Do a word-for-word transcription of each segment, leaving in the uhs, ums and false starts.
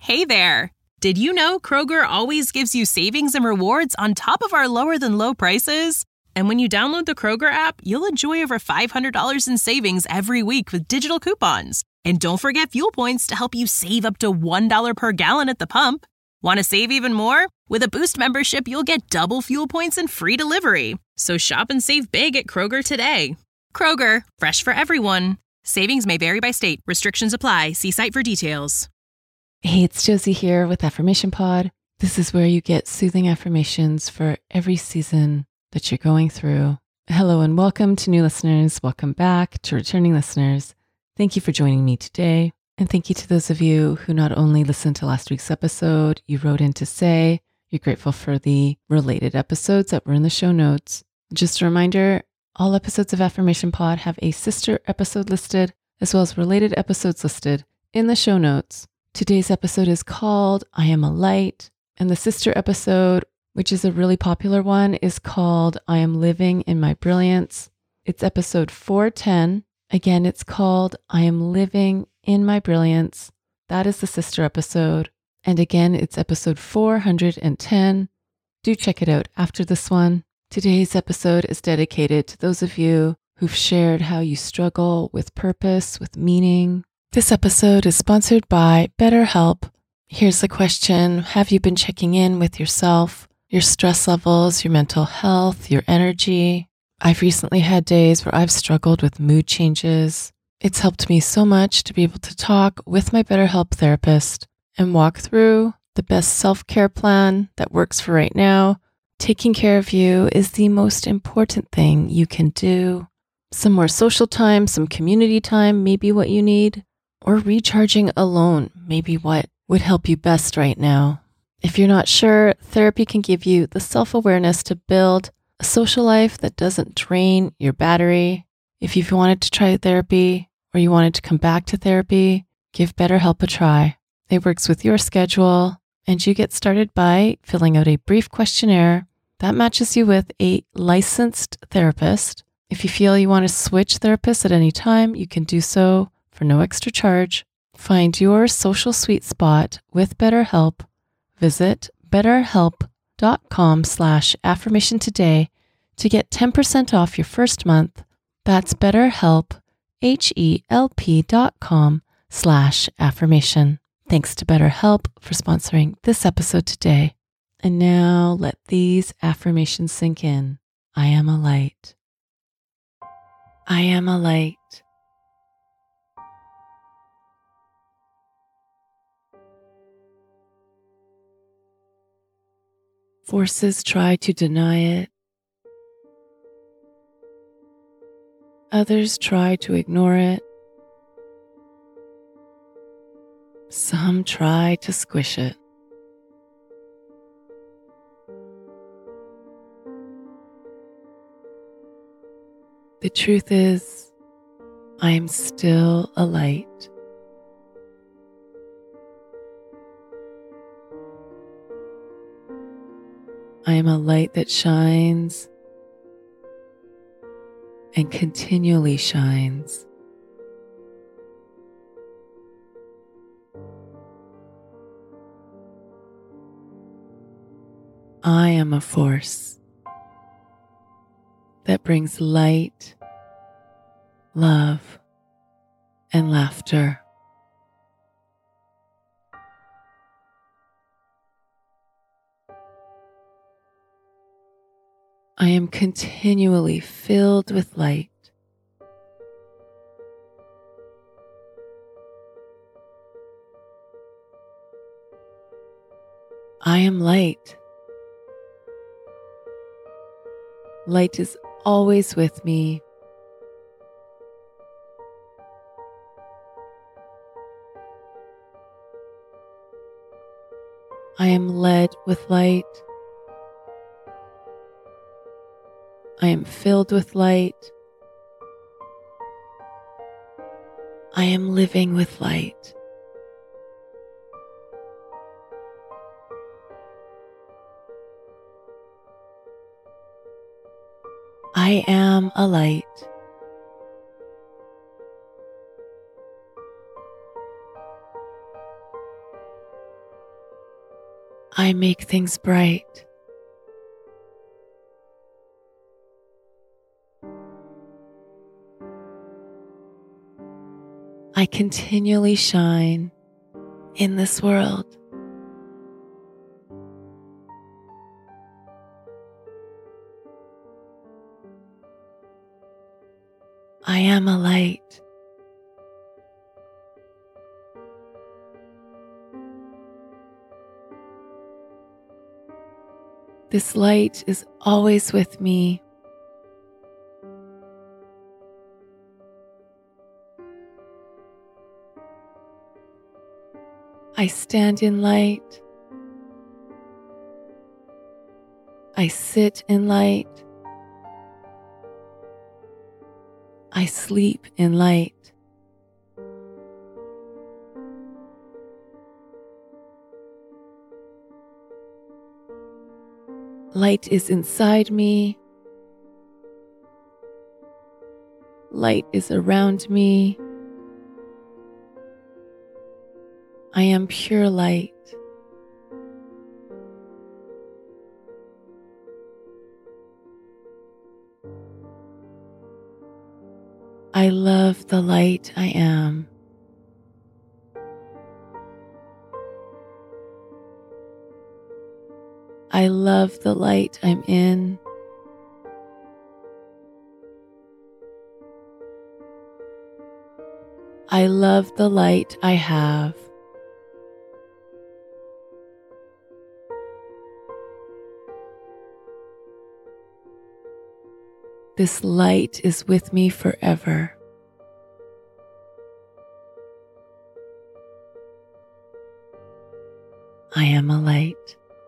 Hey there! Did you know Kroger always gives you savings and rewards on top of our lower than low prices? And when you download the Kroger app, you'll enjoy over five hundred dollars in savings every week with digital coupons. And don't forget fuel points to help you save up to one dollar per gallon at the pump. Want to save even more? With a Boost membership, you'll get double fuel points and free delivery. So shop and save big at Kroger today. Kroger, fresh for everyone. Savings may vary by state. Restrictions apply. See site for details. Hey, it's Josie here with Affirmation Pod. This is where you get soothing affirmations for every season that you're going through. Hello and welcome to new listeners. Welcome back to returning listeners. Thank you for joining me today. And thank you to those of you who not only listened to last week's episode, you wrote in to say you're grateful for the related episodes that were in the show notes. Just a reminder, all episodes of Affirmation Pod have a sister episode listed, as well as related episodes listed in the show notes. Today's episode is called I Am a Light, and the sister episode, which is a really popular one, is called I Am Living in My Brilliance. It's episode four ten. Again, it's called I Am Living in My Brilliance. That is the sister episode. And again, it's episode four hundred ten. Do check it out after this one. Today's episode is dedicated to those of you who've shared how you struggle with purpose, with meaning. This episode is sponsored by BetterHelp. Here's the question. Have you been checking in with yourself, your stress levels, your mental health, your energy? I've recently had days where I've struggled with mood changes. It's helped me so much to be able to talk with my BetterHelp therapist and walk through the best self-care plan that works for right now. Taking care of you is the most important thing you can do. Some more social time, some community time may be what you need. Or recharging alone may be what would help you best right now. If you're not sure, therapy can give you the self-awareness to build a social life that doesn't drain your battery. If you've wanted to try therapy or you wanted to come back to therapy, give BetterHelp a try. It works with your schedule, and you get started by filling out a brief questionnaire that matches you with a licensed therapist. If you feel you want to switch therapists at any time, you can do so for no extra charge. Find your social sweet spot with BetterHelp. Visit betterhelp.com slash affirmation today to get ten percent off your first month. That's BetterHelp, H-E-L-P dot com slash affirmation. Thanks to BetterHelp for sponsoring this episode today. And now let these affirmations sink in. I am a light. I am a light. Forces try to deny it. Others try to ignore it. Some try to squish it. The truth is, I am still a light. I am a light that shines and continually shines. I am a force that brings light, love, and laughter. I am continually filled with light. I am light. Light is always with me. I am led with light. I am filled with light. I am living with light. I am a light. I make things bright. I continually shine in this world. I am a light. This light is always with me. I stand in light. I sit in light. I sleep in light. Light is inside me. Light is around me. I am pure light. I love the light I am. I love the light I'm in. I love the light I have. This light is with me forever. I am a light.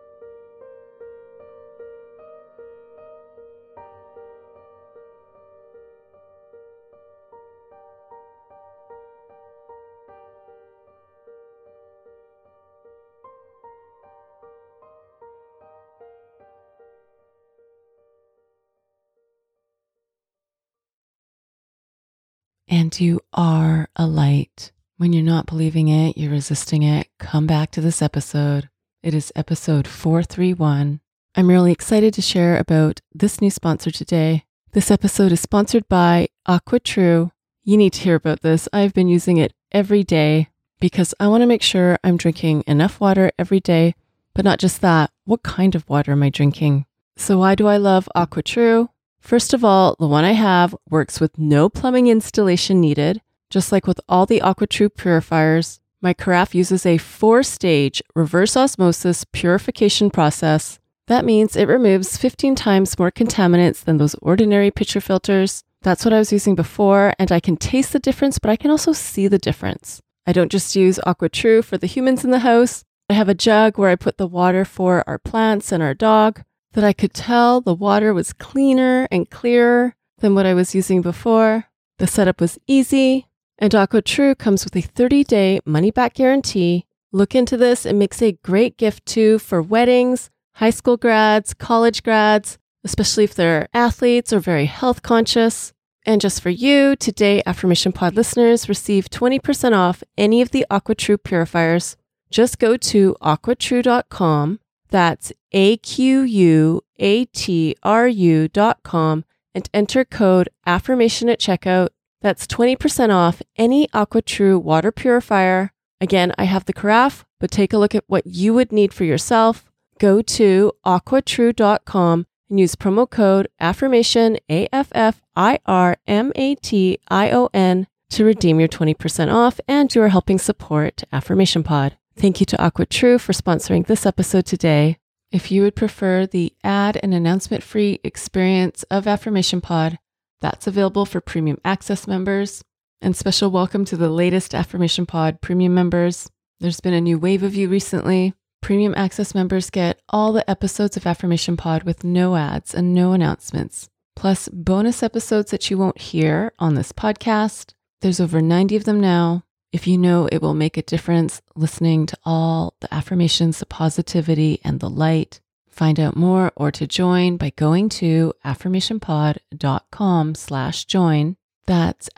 And you are a light. When you're not believing it, you're resisting it, come back to this episode. It is episode four thirty-one. I'm really excited to share about this new sponsor today. This episode is sponsored by AquaTrue. You need to hear about this. I've been using it every day because I want to make sure I'm drinking enough water every day, but not just that. What kind of water am I drinking? So why do I love AquaTrue? First of all, the one I have works with no plumbing installation needed. Just like with all the AquaTrue purifiers, my carafe uses a four-stage reverse osmosis purification process. That means it removes fifteen times more contaminants than those ordinary pitcher filters. That's what I was using before, and I can taste the difference, but I can also see the difference. I don't just use AquaTrue for the humans in the house. I have a jug where I put the water for our plants and our dog, that I could tell the water was cleaner and clearer than what I was using before. The setup was easy, and AquaTrue comes with a thirty-day money-back guarantee. Look into this. It makes a great gift too for weddings, high school grads, college grads, especially if they're athletes or very health conscious. And just for you, today Affirmation Pod listeners receive twenty percent off any of the AquaTrue purifiers. Just go to aqua true dot com. That's A Q U A T R U dot com and enter code affirmation at checkout. That's twenty percent off any AquaTrue water purifier. Again, I have the carafe, but take a look at what you would need for yourself. Go to aqua true dot com and use promo code affirmation, A F F I R M A T I O N, to redeem your twenty percent off, and you are helping support Affirmation Pod. Thank you to AquaTrue for sponsoring this episode today. If you would prefer the ad and announcement-free experience of Affirmation Pod, that's available for Premium Access members. And special welcome to the latest Affirmation Pod Premium members. There's been a new wave of you recently. Premium Access members get all the episodes of Affirmation Pod with no ads and no announcements, plus bonus episodes that you won't hear on this podcast. There's over ninety of them now. If you know it will make a difference listening to all the affirmations, the positivity, and the light, find out more or to join by going to affirmationpod.com slash join. That's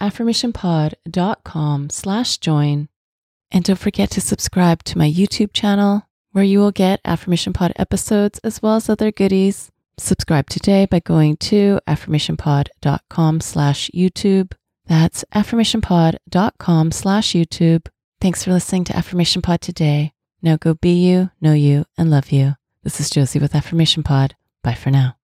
affirmationpod.com slash join. And don't forget to subscribe to my YouTube channel. where you will get Affirmation Pod episodes as well as other goodies. Subscribe today by going to affirmationpod.com slash YouTube. That's affirmationpod.com slash YouTube. Thanks for listening to Affirmation Pod today. Now go be you, know you, and love you. This is Josie with Affirmation Pod. Bye for now.